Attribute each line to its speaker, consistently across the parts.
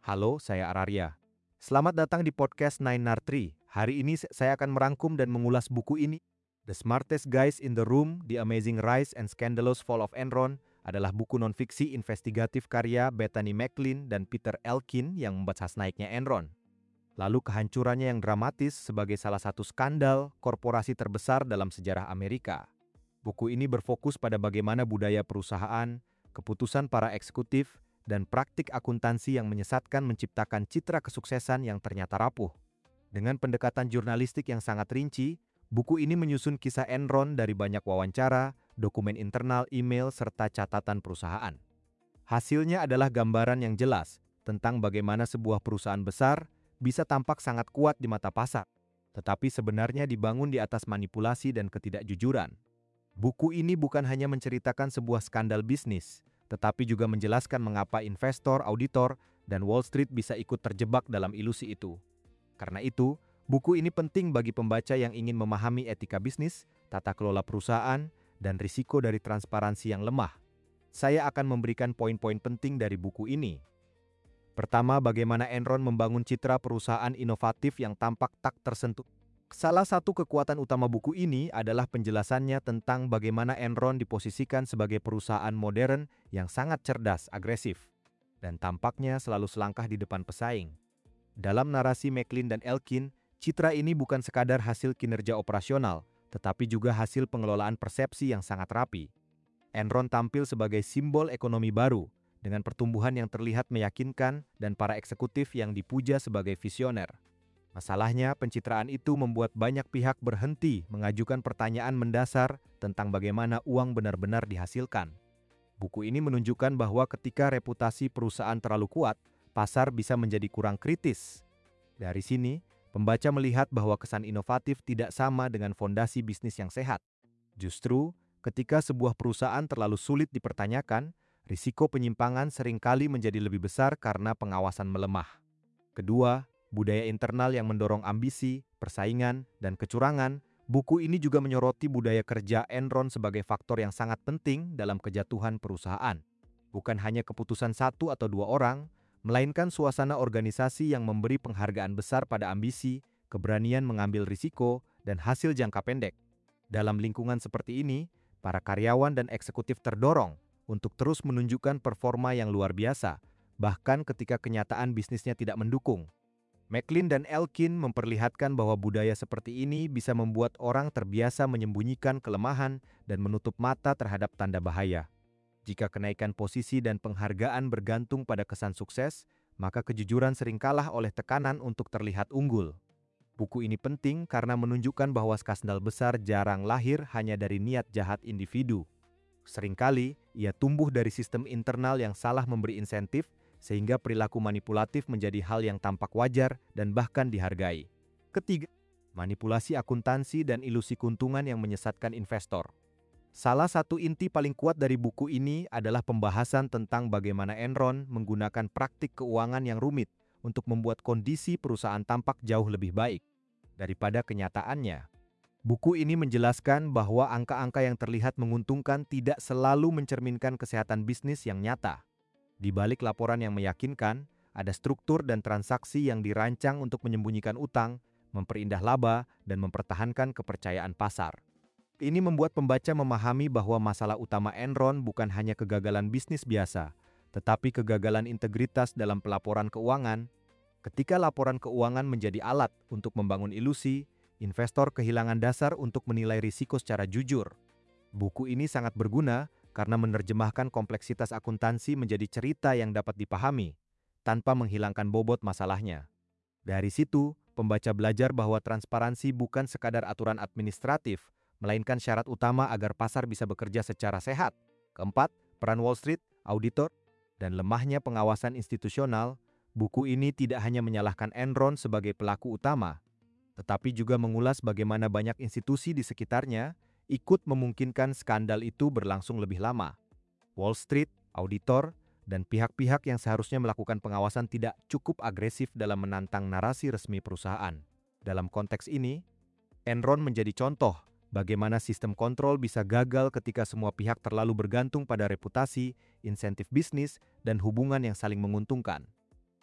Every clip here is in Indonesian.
Speaker 1: Halo, saya Araria. Selamat datang di podcast Nine Nartri. Hari ini saya akan merangkum dan mengulas buku ini. The Smartest Guys in the Room, The Amazing Rise and Scandalous Fall of Enron adalah buku nonfiksi investigatif karya Bethany McLean dan Peter Elkin yang membahas naiknya Enron. Lalu kehancurannya yang dramatis sebagai salah satu skandal korporasi terbesar dalam sejarah Amerika. Buku ini berfokus pada bagaimana budaya perusahaan, keputusan para eksekutif, dan praktik akuntansi yang menyesatkan menciptakan citra kesuksesan yang ternyata rapuh. Dengan pendekatan jurnalistik yang sangat rinci, buku ini menyusun kisah Enron dari banyak wawancara, dokumen internal email, serta catatan perusahaan. Hasilnya adalah gambaran yang jelas tentang bagaimana sebuah perusahaan besar bisa tampak sangat kuat di mata pasar, tetapi sebenarnya dibangun di atas manipulasi dan ketidakjujuran. Buku ini bukan hanya menceritakan sebuah skandal bisnis, tetapi juga menjelaskan mengapa investor, auditor, dan Wall Street bisa ikut terjebak dalam ilusi itu. Karena itu, buku ini penting bagi pembaca yang ingin memahami etika bisnis, tata kelola perusahaan, dan risiko dari transparansi yang lemah. Saya akan memberikan poin-poin penting dari buku ini. Pertama, bagaimana Enron membangun citra perusahaan inovatif yang tampak tak tersentuh. Salah satu kekuatan utama buku ini adalah penjelasannya tentang bagaimana Enron diposisikan sebagai perusahaan modern yang sangat cerdas, agresif, dan tampaknya selalu selangkah di depan pesaing. Dalam narasi McLean dan Elkin, citra ini bukan sekadar hasil kinerja operasional, tetapi juga hasil pengelolaan persepsi yang sangat rapi. Enron tampil sebagai simbol ekonomi baru, dengan pertumbuhan yang terlihat meyakinkan dan para eksekutif yang dipuja sebagai visioner. Masalahnya, pencitraan itu membuat banyak pihak berhenti mengajukan pertanyaan mendasar tentang bagaimana uang benar-benar dihasilkan. Buku ini menunjukkan bahwa ketika reputasi perusahaan terlalu kuat, pasar bisa menjadi kurang kritis. Dari sini, pembaca melihat bahwa kesan inovatif tidak sama dengan fondasi bisnis yang sehat. Justru, ketika sebuah perusahaan terlalu sulit dipertanyakan, risiko penyimpangan seringkali menjadi lebih besar karena pengawasan melemah. Kedua, budaya internal yang mendorong ambisi, persaingan, dan kecurangan. Buku ini juga menyoroti budaya kerja Enron sebagai faktor yang sangat penting dalam kejatuhan perusahaan. Bukan hanya keputusan satu atau dua orang, melainkan suasana organisasi yang memberi penghargaan besar pada ambisi, keberanian mengambil risiko, dan hasil jangka pendek. Dalam lingkungan seperti ini, para karyawan dan eksekutif terdorong untuk terus menunjukkan performa yang luar biasa, bahkan ketika kenyataan bisnisnya tidak mendukung. McLean dan Elkin memperlihatkan bahwa budaya seperti ini bisa membuat orang terbiasa menyembunyikan kelemahan dan menutup mata terhadap tanda bahaya. Jika kenaikan posisi dan penghargaan bergantung pada kesan sukses, maka kejujuran sering kalah oleh tekanan untuk terlihat unggul. Buku ini penting karena menunjukkan bahwa skandal besar jarang lahir hanya dari niat jahat individu. Seringkali, ia tumbuh dari sistem internal yang salah memberi insentif, sehingga perilaku manipulatif menjadi hal yang tampak wajar dan bahkan dihargai. Ketiga, manipulasi akuntansi dan ilusi keuntungan yang menyesatkan investor. Salah satu inti paling kuat dari buku ini adalah pembahasan tentang bagaimana Enron menggunakan praktik keuangan yang rumit untuk membuat kondisi perusahaan tampak jauh lebih baik daripada kenyataannya. Buku ini menjelaskan bahwa angka-angka yang terlihat menguntungkan tidak selalu mencerminkan kesehatan bisnis yang nyata. Di balik laporan yang meyakinkan, ada struktur dan transaksi yang dirancang untuk menyembunyikan utang, memperindah laba, dan mempertahankan kepercayaan pasar. Ini membuat pembaca memahami bahwa masalah utama Enron bukan hanya kegagalan bisnis biasa, tetapi kegagalan integritas dalam pelaporan keuangan. Ketika laporan keuangan menjadi alat untuk membangun ilusi, investor kehilangan dasar untuk menilai risiko secara jujur. Buku ini sangat berguna karena menerjemahkan kompleksitas akuntansi menjadi cerita yang dapat dipahami, tanpa menghilangkan bobot masalahnya. Dari situ, pembaca belajar bahwa transparansi bukan sekadar aturan administratif, melainkan syarat utama agar pasar bisa bekerja secara sehat. Keempat, peran Wall Street, auditor, dan lemahnya pengawasan institusional. Buku ini tidak hanya menyalahkan Enron sebagai pelaku utama, tetapi juga mengulas bagaimana banyak institusi di sekitarnya ikut memungkinkan skandal itu berlangsung lebih lama. Wall Street, auditor, dan pihak-pihak yang seharusnya melakukan pengawasan tidak cukup agresif dalam menantang narasi resmi perusahaan. Dalam konteks ini, Enron menjadi contoh bagaimana sistem kontrol bisa gagal ketika semua pihak terlalu bergantung pada reputasi, insentif bisnis, dan hubungan yang saling menguntungkan.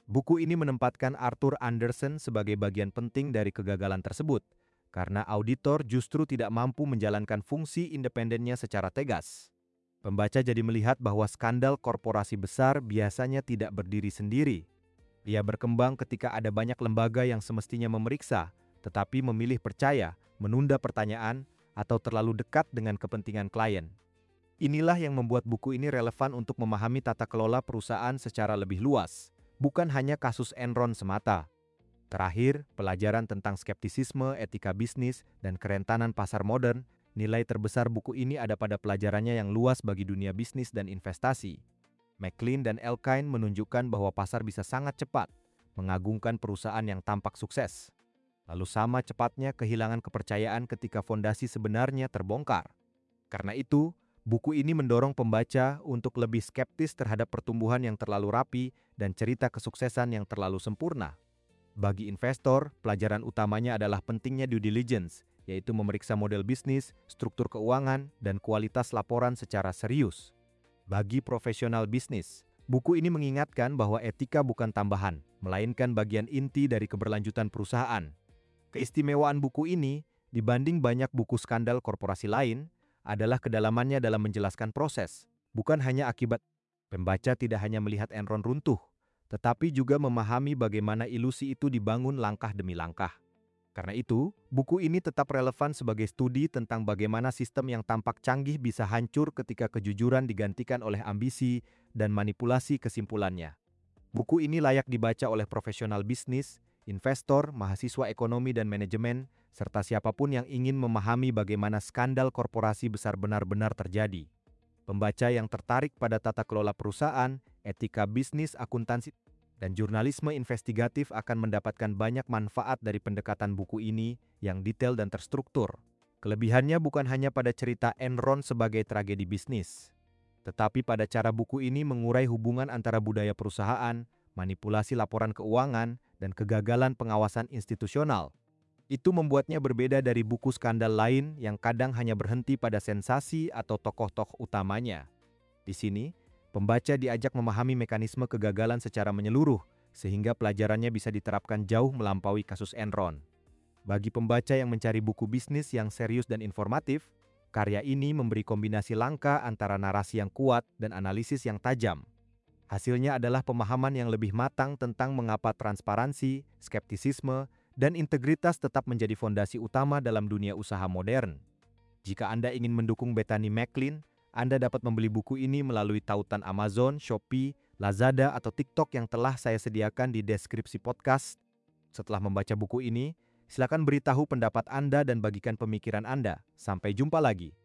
Speaker 1: Buku ini menempatkan Arthur Andersen sebagai bagian penting dari kegagalan tersebut, karena auditor justru tidak mampu menjalankan fungsi independennya secara tegas. Pembaca jadi melihat bahwa skandal korporasi besar biasanya tidak berdiri sendiri. Ia berkembang ketika ada banyak lembaga yang semestinya memeriksa, tetapi memilih percaya, menunda pertanyaan, atau terlalu dekat dengan kepentingan klien. Inilah yang membuat buku ini relevan untuk memahami tata kelola perusahaan secara lebih luas, bukan hanya kasus Enron semata. Terakhir, pelajaran tentang skeptisisme, etika bisnis, dan kerentanan pasar modern. Nilai terbesar buku ini ada pada pelajarannya yang luas bagi dunia bisnis dan investasi. McLean dan Elkind menunjukkan bahwa pasar bisa sangat cepat, mengagungkan perusahaan yang tampak sukses. Lalu sama cepatnya kehilangan kepercayaan ketika fondasi sebenarnya terbongkar. Karena itu, buku ini mendorong pembaca untuk lebih skeptis terhadap pertumbuhan yang terlalu rapi dan cerita kesuksesan yang terlalu sempurna. Bagi investor, pelajaran utamanya adalah pentingnya due diligence, yaitu memeriksa model bisnis, struktur keuangan, dan kualitas laporan secara serius. Bagi profesional bisnis, buku ini mengingatkan bahwa etika bukan tambahan, melainkan bagian inti dari keberlanjutan perusahaan. Keistimewaan buku ini, dibanding banyak buku skandal korporasi lain, adalah kedalamannya dalam menjelaskan proses, bukan hanya akibat. Pembaca tidak hanya melihat Enron runtuh, tetapi juga memahami bagaimana ilusi itu dibangun langkah demi langkah. Karena itu, buku ini tetap relevan sebagai studi tentang bagaimana sistem yang tampak canggih bisa hancur ketika kejujuran digantikan oleh ambisi dan manipulasi kesimpulannya. Buku ini layak dibaca oleh profesional bisnis, investor, mahasiswa ekonomi dan manajemen, serta siapapun yang ingin memahami bagaimana skandal korporasi besar benar-benar terjadi. Pembaca yang tertarik pada tata kelola perusahaan, etika bisnis, akuntansi, dan jurnalisme investigatif akan mendapatkan banyak manfaat dari pendekatan buku ini yang detail dan terstruktur. Kelebihannya bukan hanya pada cerita Enron sebagai tragedi bisnis, tetapi pada cara buku ini mengurai hubungan antara budaya perusahaan, manipulasi laporan keuangan, dan kegagalan pengawasan institusional. Itu membuatnya berbeda dari buku skandal lain yang kadang hanya berhenti pada sensasi atau tokoh-tokoh utamanya. Di sini, pembaca diajak memahami mekanisme kegagalan secara menyeluruh, sehingga pelajarannya bisa diterapkan jauh melampaui kasus Enron. Bagi pembaca yang mencari buku bisnis yang serius dan informatif, karya ini memberi kombinasi langka antara narasi yang kuat dan analisis yang tajam. Hasilnya adalah pemahaman yang lebih matang tentang mengapa transparansi, skeptisisme, dan integritas tetap menjadi fondasi utama dalam dunia usaha modern. Jika Anda ingin mendukung Bethany McLean, Anda dapat membeli buku ini melalui tautan Amazon, Shopee, Lazada, atau TikTok yang telah saya sediakan di deskripsi podcast. Setelah membaca buku ini, silakan beritahu pendapat Anda dan bagikan pemikiran Anda. Sampai jumpa lagi.